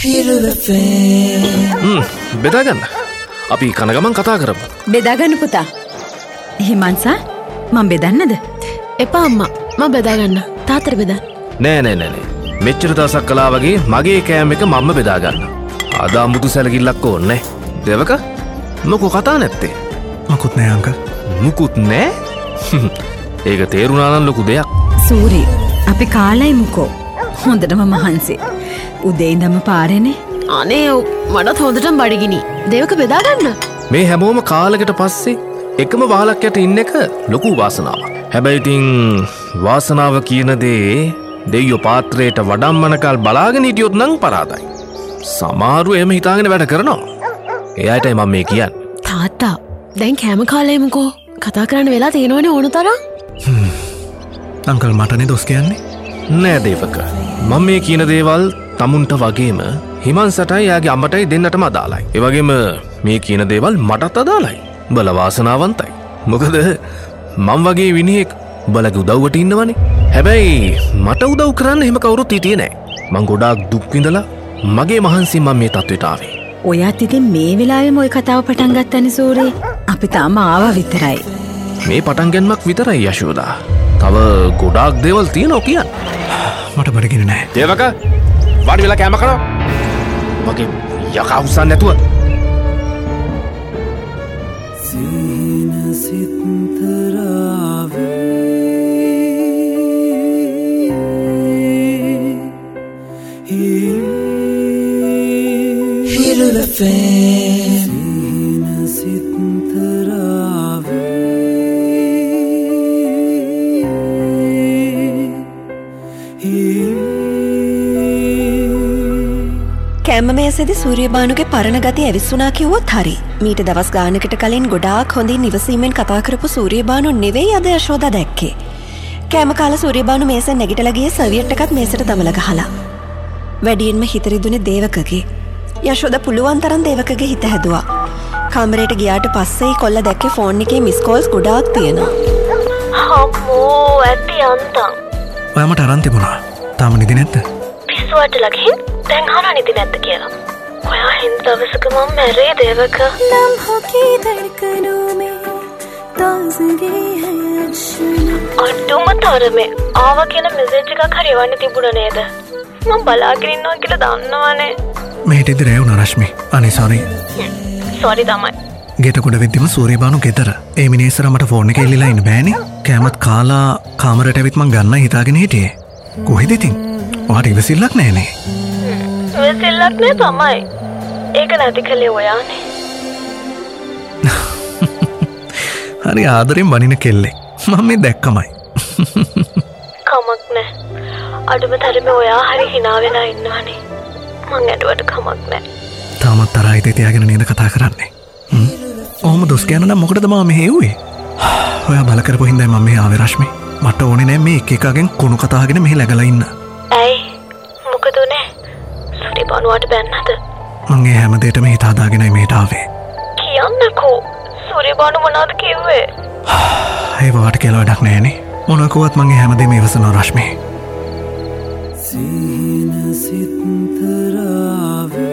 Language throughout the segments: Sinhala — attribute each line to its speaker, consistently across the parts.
Speaker 1: බෙදා ගන්න. අපි කන ගමන් කතා කරමු.
Speaker 2: බෙදා ගන්න පුතා. හිමන්සා මම බෙදන්නද?
Speaker 3: එපා අම්මා. මම බෙදා ගන්න. තාත්තට බෙදන්න.
Speaker 1: නෑ. මෙච්චර දවසක් කළා වගේ මගේ කෑම එක මම්ම බෙදා ගන්න. අද අමුතු සැලකිල්ලක් ඕනේ. දෙවක මොකෝ කතා නැත්තේ?
Speaker 4: මොකුත් නෑ අංකල්.
Speaker 1: මුකුත් නෑ? ඒක තේරුණා නම් ලොකු දෙයක්.
Speaker 2: සූරි අපි කාලයි මුකෝ. හොඳටම මහන්සි. උදේ ඉඳන්ම පාරේනේ.
Speaker 3: අනේ මටත් හොඳටම බඩගිනි. දෙවක බෙදා ගන්න.
Speaker 1: මේ හැමෝම කාලෙකට පස්සේ එකම වහලක් යට ඉන්න එක ලොකු වාසනාවක්. හැබැයි ඉතින් වාසනාව කියන දේ දෙයියෝ පාත්‍රයට වඩම්මනකල් බලාගෙන හිටියොත් නම් පරාදයි. සමහරු එහෙම හිතාගෙන වැඩ කරනවා. එයාටයි මම මේ කියන්නේ.
Speaker 3: තාත්තා දැන් කෑම කාලෙමුකෝ. කතා කරන්න වෙලා තියෙනවනේ ඕන තරම්.
Speaker 4: අංකල් මටනේ දොස් කියන්නේ.
Speaker 1: නෑ දේවක. මම මේ කියන දේවල් තමුන්ට වගේම හිමන්සටයි යාගේ අම්මටයි දෙන්නටම අදාළයි. ඒ වගේම මේ කියන දේවල් මටත් අදාළයි. බල වාසනාවන්තයි. මොකද මම වගේ විනිහෙක් බලගේ උදව්වට ඉන්නවනේ. හැබැයි මට උදව් කරන්න එහෙම කවුරුත් හිටියේ නෑ. මං ගොඩාක් දුක් විඳලා මගේ මහන්සියෙන් මම මේ තත්ත්වයට ආවේ.
Speaker 2: ඔයාත් ඉතින් මේ වෙලාවෙම ওই කතාව පටන් ගත්තනේ සූරි. අපි තාම ආවා විතරයි.
Speaker 1: මේ පටන් ගැනීමක් විතරයි යශෝදා. තව ගොඩාක් දේවල් තියෙනවා කියන්න.
Speaker 4: මට බඩගිනි නෑ.
Speaker 1: දේවක වාඩි වෙලා කෑම කනවා. මගේ යකා උස්සන්න නැතුව. සීන සිත්තරාවේ
Speaker 5: කැම්ම මේසේදී සූර්යබානුගේ පරණ ගතිය ඇවිස්සුනා කිව්වොත් හරි. මීට දවස් ගානකට කලින් ගොඩාක් හොඳින් ඉවසීමෙන් කතා කරපු සූර්යබානු නෙවෙයි අද යශෝදා දැක්කේ. කැම කාලා සූර්යබානු මේසෙන් නැගිටලා ගියේ සර්වියට් එකත් මේසෙට දමලා ගහලා. වැඩියෙන්ම හිත රිදුනේ දේවකගේ. යශෝදා පුළුවන් තරම් දේවකගේ හිත හැදුවා. කාමරේට ගියාට පස්සේ කොල්ලා දැක්කේ ෆෝන් එකේ මිස් කෝල්ස් ගොඩාක් තියෙනවා.
Speaker 3: අම්මෝ ඇටි අන්තම්.
Speaker 4: ඔයා මට අරන් තිබුණා. තාම නිදි නැද්ද?
Speaker 3: පිස්සුවට ලගින් දැන් අහලා නිදි නැද්ද කියලා. ඔයා හින් දවසක මම මැරේ දේවක. නම් හොකී දර්කනෝ මේ තාසගේ හැෂන. අඩුම තරමේ ආවා කියන මෙසේජ් එකක් හරි එවන්න තිබුණා නේද? මම බලාගෙන ඉන්නවා කියලා දන්නවනේ.
Speaker 4: මෙහෙට ඉදිරිය වුණා රශ්මි. අනේ සෝරි.
Speaker 3: සෝරි තමයි.
Speaker 4: ගෙට කොට වෙද්දිම සූර්යබානු ගෙදර. ඒ මිනිස්සර මට ෆෝන් එක එල්ලලා ඉන්න බෑනේ. කෑමත් කාලා කාමරයට ඇවිත් මං ගන්න හිතාගෙන හිටියේ. කොහෙද ඉතින්? ඔයාට ඉවසිල්ලක් නෑනේ.
Speaker 3: ඉවසිල්ලක් නෑ තමයි. ඒක නැති කලේ ඔයානේ.
Speaker 4: හරි ආදරෙන් බනින කෙල්ලෙක්. මම මේ දැක්කමයි.
Speaker 3: කමක් නෑ. අඩුම තරමේ ඔයා හරි hina වෙලා ඉන්නවනේ. මං ඇඬුවට කමක් නෑ.
Speaker 4: තාමත් තරහා හිතේ තියාගෙන නේද කතා කරන්නේ? ඔහොම දොස් කියන නම් මොකටද මම මෙහෙ එව්වේ? ඔයා බල කරපු හින්දායි මම මෙහෙ ආවේ රශ්මි. මට ඕනේ නෑ මේ එක එකගෙන් කුණු කතාගෙන මෙහෙ läගලා ඉන්න.
Speaker 3: ඇයි? මොකද උනේ? සූර්යබානුවට බැන්නද?
Speaker 4: මං ඒ හැම දෙයකම හිත හදාගෙනයි මෙහෙට ආවේ.
Speaker 3: කියන්නකෝ. සූර්යබානු මොනවද කිව්වේ?
Speaker 4: ඒ වාට කියලා වැඩක් නෑනේ. මොනවා කිව්වත් මං ඒ හැම දෙයක්ම ඉවසනවා රශ්මි. සීන සිත්තරාවේ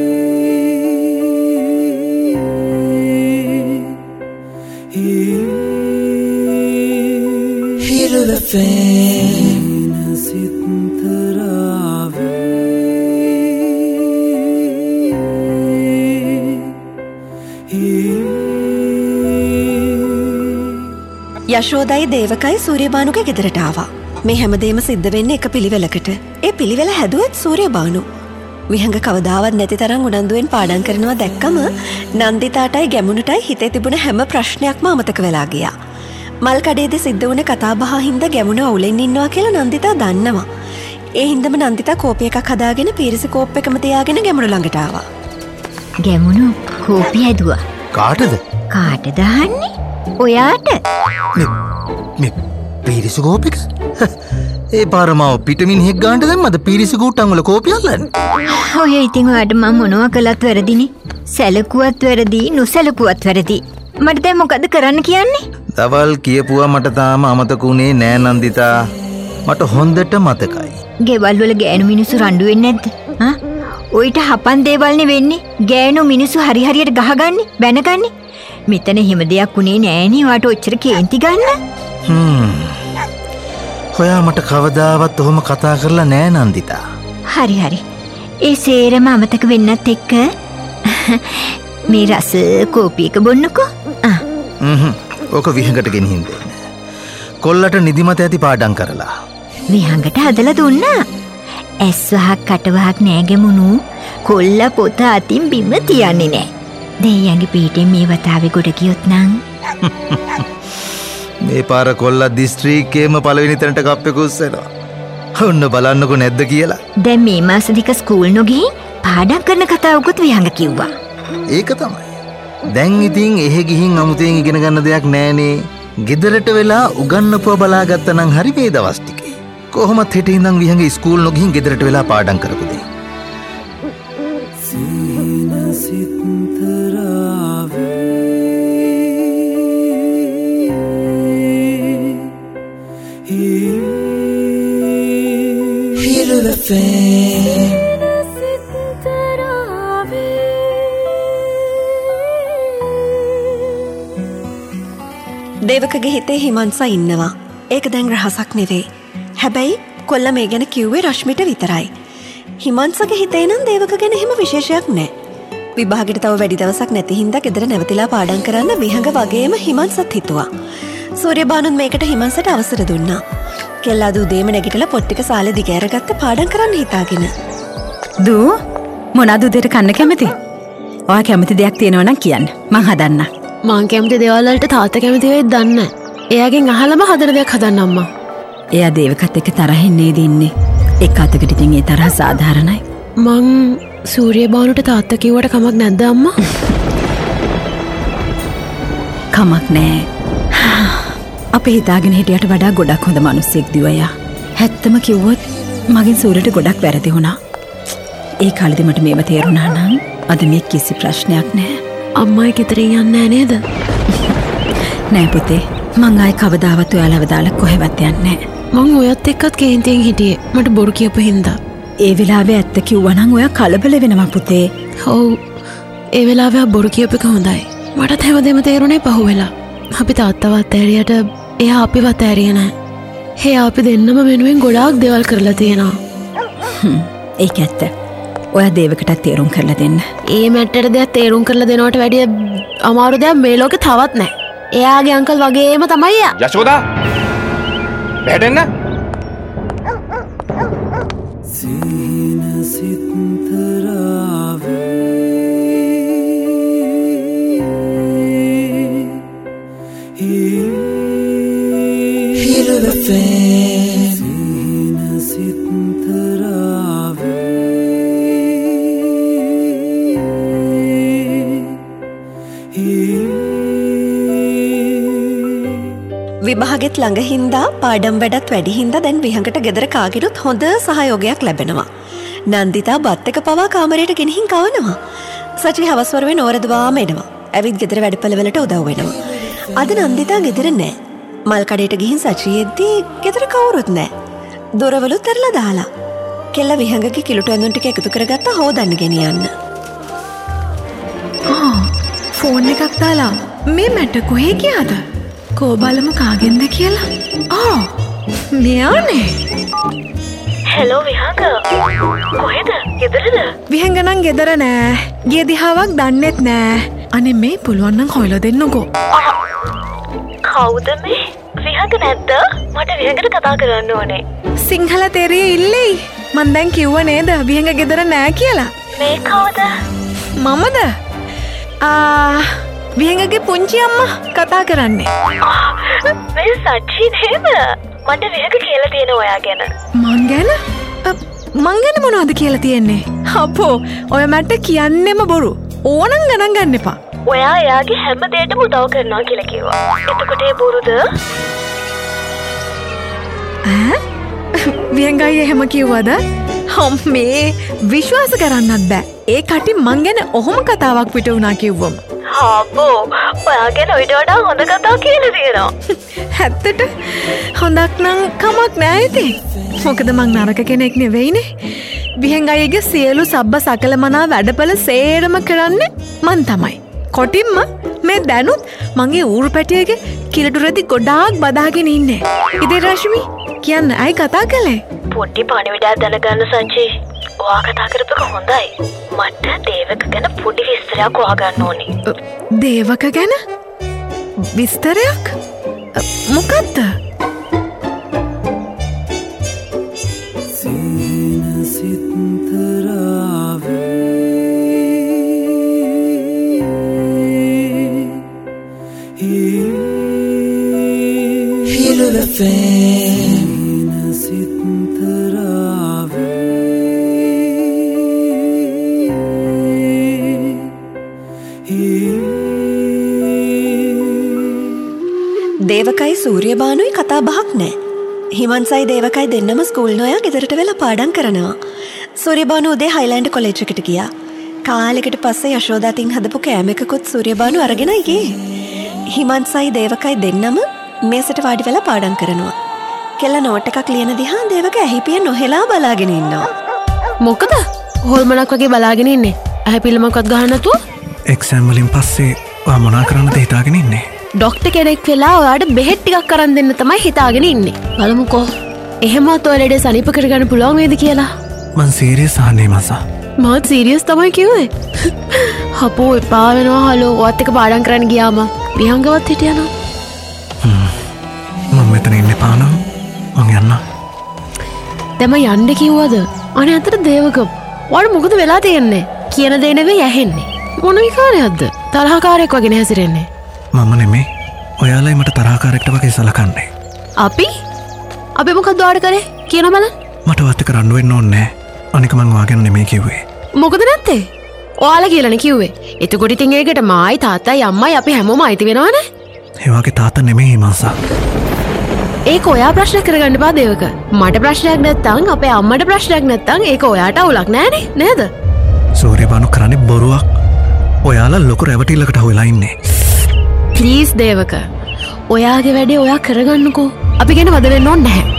Speaker 5: යශෝදයි දේවකයි සූර්යබානුගේ ගෙදරට ආවා. මේ හැමදේම සිද්ධ වෙන්නේ එක පිළිවෙලකට. ඒ පිළිවෙල හැදුවෙත් සූර්යබානු. විහංග කවදාවත් නැති තරම් උනන්දුවෙන් පාඩම් කරනවා දැක්කම නන්දිතාටයි ගැමුණුටයි හිතේ තිබුණ හැම ප්‍රශ්නයක්ම අමතක වෙලා ගියා. මල් කඩේදී සිද්ධ වුණ කතාබහ හින්දා ගැමුණු අවුලෙන් ඉන්නවා කියලා නන්දිතා දන්නවා. ඒ හින්දම නන්දිතා කෝපි එකක් හදාගෙන පීරිසි කෝප් එකම තියාගෙන ගැමුණු ළඟට ආවා.
Speaker 6: ගැමුණු කෝපි හැදුවා.
Speaker 7: කාටද?
Speaker 6: කාටද අහන්නේ? ඔයාට.
Speaker 7: මේ පීරිසි කෝප් එක? ඒ පාරමාව පිටමින් හෙක් ගන්නට දැම්මද පීරිසි කූට්ටන් වල කෝපි අල්ලන්නේ?
Speaker 6: ඔය ඉතින් ඔයාට මම මොනවා කළත් වැරදිනේ. සැලකුවත් වැරදි, නොසැලකුවත් වැරදි. මට දැන් මොකද කරන්න කියන්නේ?
Speaker 7: දවල් කියපුවා මට තාම අමතකුනේ නෑ නන්දිතා. මට හොඳට මතකයි.
Speaker 6: ගෙවල් වල ගෑනු මිනිස්සු රණ්ඩු වෙන්නේ නැද්ද? ඔයිට හපන් දේවල්නේ වෙන්නේ. ගෑනු මිනිස්සු හරි හරියට ගහගන්නේ, බැනගන්නේ. මෙතන හිම දෙයක් උනේ නෑනේ. වාට ඔච්චර කේන්ති ගන්න.
Speaker 7: ඔයා මට කවදාවත් ඔහොම කතා කරලා නෑ නන්දිතා.
Speaker 6: හරි හරි. ඒ සේරම අමතක වෙන්නත් එක්ක මේ රස කෝපියක බොන්නකෝ.
Speaker 7: ඕක විහඟට ගෙනිහින් දෙන්න. කොල්ලට නිදිමත ඇති පාඩම් කරලා.
Speaker 6: විහඟට හදලා දුන්නා. ඇස් වහක් කට වහක් නෑගෙමුණු කොල්ල පොත අතින් බිම තියන්නේ නෑ. දෙයියන්ගේ පීටෙන් මේ වතාවේ ගොඩ ගියොත් නම්
Speaker 7: මේ පාර කොල්ලා දිස්ත්‍රික්කයේම පළවෙනි තැනට කප් එක උස්සනවා. ඔන්න බලන්නකෝ නැද්ද කියලා.
Speaker 6: දැන් මේ මාස දෙක ස්කූල් නොගිහින් පාඩම් කරන කතාවකුත් විහඟ කිව්වා.
Speaker 7: ඒක තමයි. දැන් ඉතින් එහෙ ගිහින් අමුතෙන් ඉගෙන ගන්න දෙයක් නෑනේ. ගෙදරට වෙලා උගන්නපුව බලාගත්තා නම් හරි මේ දවස් ටිකේ. කොහොමත් හෙට ඉඳන් විහඟ ස්කූල් නොගිහින් ගෙදරට වෙලා පාඩම් කරපු දෙයක්.
Speaker 5: දේවකගේ හිතේ හිමන්සා ඉන්නවා. ඒක දැන් රහසක් නෙවෙයි. හැබැයි කොල්ල මේ ගැන කිව්වේ රශ්මිට විතරයි. හිමන්සගේ හිතේ නම් දේවක ගැන එහෙම විශේෂයක් නෑ. විභාගෙට තව වැඩි දවසක් නැති හින්දා ගෙදර නැවතිලා පාඩම් කරන්න විහඟ වගේම හිමන්සත් හිතුවා. සූර්යබානුත් මේකට හිමන්සට අවසර දුන්නා. කෙල්ලා දූ දේම නැගිටලා පොත් ටික සාලේ දිග ඇරගත්ත පාඩම් කරන්න හිතාගෙන.
Speaker 2: දූ මොනවද උදේට කන්න කැමති? ඔයා කැමති දෙයක් තියෙනවා නම් කියන්න. මං හදන්න.
Speaker 3: මං කැමති දේවල් වලට තාත්තා කැමති වෙයිද දන්නේ නැහැ. එයාගෙන් අහලම හදන දෙයක් හදන්න අම්මා.
Speaker 2: එයා දේවකත් එක්ක තරහින් නේද ඉන්නේ. එක් අතකට ඉතින් ඒ තරහ සාධාරණයි.
Speaker 3: මං සූර්යබානුට තාත්තා කිව්වට කමක් නැද්ද අම්මා?
Speaker 2: කමක් නෑ. අපි හිතාගෙන හිටියට වඩා ගොඩක් හොඳ මිනිස්සෙක් දිවයා. හැත්තම කිව්වොත් මගෙන් සූර්යට ගොඩක් වැරදි වුණා. ඒ කාලෙදි මට මේව තේරුණා නම් අද මේ කිසි ප්‍රශ්නයක් නෑ.
Speaker 3: අම්මයි ගෙදරින් යන්නේ නෑ නේද?
Speaker 2: නෑ පුතේ. මං ආයි කවදාවත් ඔයාලව දාලා කොහෙවත් යන්නේ නෑ.
Speaker 3: මං ඔයත් එක්කත් කේන්තියෙන් හිටියේ. මට බොරු කියපු හින්දා.
Speaker 2: ඒ වෙලාවේ ඇත්ත කිව්වා නම් ඔයා කලබල වෙනවා පුතේ.
Speaker 3: ඔව්. ඒ වෙලාවේ බොරු කියපු එක හොඳයි. මටත් හැමදේම තේරුණේ පහුවෙලා. අපි තාත්තවත් ඇරියට එයා අපිවත් ඇරිය නෑ. එයා අපි දෙන්නම වෙනුවෙන් ගොඩාක් දේවල් කරලා තියෙනවා.
Speaker 2: ඒක ඇත්ත. ඔයා දේවකටත් තේරුම් කරලා දෙන්න.
Speaker 3: ඒ මැට්ටට දෙයක් තේරුම් කරලා දෙනවට වැඩිය අමාරු දෙයක් මේ ලෝකේ තවත් නෑ. එයාගේ අංකල් වගේම තමයි එයා.
Speaker 1: යශෝදා බැටෙන්න.
Speaker 5: විභාගෙත් ළඟ හින්දා පාඩම් වැඩත් වැඩි හින්දා දැන් විහඟට ගෙදර කාගෙනුත් හොඳ සහයෝගයක් ලැබෙනවා. නන්දිතා බත් එක පවා කාමරයට ගෙනihin කවනවා. සචි හවස්වරුවේ නෝරදවාම එනවා. ඇවිත් ගෙදර වැඩපළවලට උදව් වෙනවා. අද නන්දිතා ගෙදර නෑ. මල් කඩේට ගිහින් සචි එද්දී ගෙදර කවුරුත් නෑ. දොරවලුත් ඇරලා දාලා. කෙල්ල විහඟගේ කිලුට ඇඳුම් ටික එකතු කරගත්තා හොදන්න ගෙනියන්න.
Speaker 8: ෆෝන් එකක් දාලා මේ මැට කොහේ ගියාද? කෝ බලමු කාගෙන්ද කියලා. මෙයානේ.
Speaker 3: හෙලෝ විහඟ. කොහෙද? ගෙදරද?
Speaker 8: විහඟ නම් ගෙදර නෑ. ගිය දිහාවක් දන්නෙත් නෑ. අනේ මේ පුළුවන් නම් හොයලා දෙන්නකෝ.
Speaker 3: කවුද මේ? විහඟ නැද්ද? මට විහඟට කතා කරන්න ඕනේ.
Speaker 8: සිංහල තෙරිය ඉල්ලෙයි. මං දැන් කිව්ව නේද විහඟ ගෙදර නෑ කියලා.
Speaker 3: මේ කවුද?
Speaker 8: මමද? විහඟගේ පුංචි අම්මා කතා කරන්නේ.
Speaker 3: මේ සච්චි නේද? මට විහඟ කියලා තියෙන ඔයා ගැන.
Speaker 8: මං ගැන? මං ගැන මොනවද කියලා තියෙන්නේ? අපෝ ඔය මට කියන්නෙම බොරු. ඕනනම් ගණන් ගන්න එපා.
Speaker 3: ඔයා එයාගේ හැම දෙයකටම උදව් කරනවා කියලා කිව්වා. එතකොට ඒ බොරුද?
Speaker 8: විහඟයි එහෙම කිව්වද? මේ විශ්වාස කරන්නත් බෑ. ඒ කටින් මං ගැන ඔහොම කතාවක් පිට වුණා කිව්වම.
Speaker 3: ආපෝ ඔයාගෙන ඔයිට වඩා හොඳ කතා කියලා තියෙනවා.
Speaker 8: ඇත්තට හොඳක් නම් කමක් නෑ ඉතින්. මොකද මං නරක කෙනෙක් නෙවෙයිනේ. විහෙන් අයගේ සියලු සබ්බ සකල මනා වැඩපළ සේරම කරන්නේ මං තමයි. කොටින්ම මේ දැනුත් මගේ ඌරු පැටියගේ කිලටු රෙදි ගොඩාක් බදාගෙන ඉන්නේ. ඉතින් රශ්මි කියන්න අය කතා කළේ.
Speaker 3: පොඩි පණිවිඩයක් දැනගන්න සංචි. ඔයා කතා කරපුවක හොඳයි. මට දේවක ගැන පොඩි විස්තරයක් හොයාගන්න ඕනේ.
Speaker 8: දේවක ගැන? විස්තරයක්? මොකද්ද?
Speaker 5: දේවකයි සූරියබානුයි කතා බහක් නෑ. හිමන්සයි දේවකයි දෙන්නම ස්කූල් නොයා ගෙදරට වෙලා පාඩම් කරනවා. සූරියබානු උදේ හයිලෑන්ඩ් කොලෙජ් එකට ගියා. කාලෙකට පස්සේ යශෝදාතින් හදපු කෑම එකකුත් සූරියබානු අරගෙනයි ගියේ. හිමන්සයි දේවකයි දෙන්නම මේසට වාඩි වෙලා පාඩම් කරනවා. කෙල්ල නෝට් එකක් ලියන දිහා දේවක ඇහිපිය නොහෙලා බලාගෙන ඉන්නවා.
Speaker 9: මොකද? හොල්මනක් වගේ බලාගෙන ඉන්නේ. ඇහිපිල්ල මොකක්වත් ගහන්න නැතුව?
Speaker 4: එක්සෑම් වලින් පස්සේ ඔයා මොනා කරන්නද හිතාගෙන ඉන්නේ?
Speaker 9: ඩොක්ටර් කෙනෙක් වෙලා ඔයාට බෙහෙත් ටිකක් අරන් දෙන්න තමයි හිතාගෙන ඉන්නේ. බලමුකෝ. එහෙමත් ඔය ලෙඩේ සනීප කරගන්න පුළුවන් වේද කියලා.
Speaker 4: මං සීරියස් අහන්නේ මසා.
Speaker 9: මාත් සීරියස් තමයි කිව්වේ. හපෝ එපා වෙනවා හලෝ. ඔයත් එක පාඩම් කරන්න ගියාම විහංගවත් හිටියනම්.
Speaker 4: මම මෙතන ඉන්නේ පානම්. මං යන්න.
Speaker 9: දැන් යන්න කිව්වද? අනේ අතට දේවක. ඔයාට මොකද වෙලා තියෙන්නේ? කියන දේ නෙවෙයි ඇහෙන්නේ. මොන විකාරයක්ද? තරහකාරයෙක් වගේ නැහැසිරෙන්නේ.
Speaker 4: මම නෙමේ. ඔයාලයි මට තරහකාරයෙක්ට වගේ සලකන්නේ.
Speaker 9: අපි මොකක්ද ඔයාට කරේ? කියනවා බලන්න.
Speaker 4: මට වත් එක රණ්ඩු වෙන්න ඕනේ නෑ. අනික මං ඔයා ගැන නෙමෙයි කිව්වේ.
Speaker 9: මොකද නැත්තේ? ඔයාලා කියලානේ කිව්වේ. එතකොට ඉතින් ඒකට මායි තාත්තයි අම්මයි අපි හැමෝම අයිති වෙනවනේ.
Speaker 4: ඒ වගේ තාත්තා නෙමෙයි හිමන්සා.
Speaker 9: ඒක ඔයා ප්‍රශ්න කරගන්න එපා දේවක. මට ප්‍රශ්නයක් නැත්තම් අපේ අම්මට ප්‍රශ්නයක් නැත්තම් ඒක ඔයාට අවුලක් නෑනේ නේද?
Speaker 4: සූරියබානු කරන්නේ බොරුවක්. ඔයාලා ලොකු රැවටිල්ලකට හොයලා ඉන්නේ.
Speaker 9: ප්ලීස් දේවක. ඔයාගේ වැඩේ ඔයා කරගන්නකෝ. අපි ගැන වද වෙන්න ඕනේ නැහැ.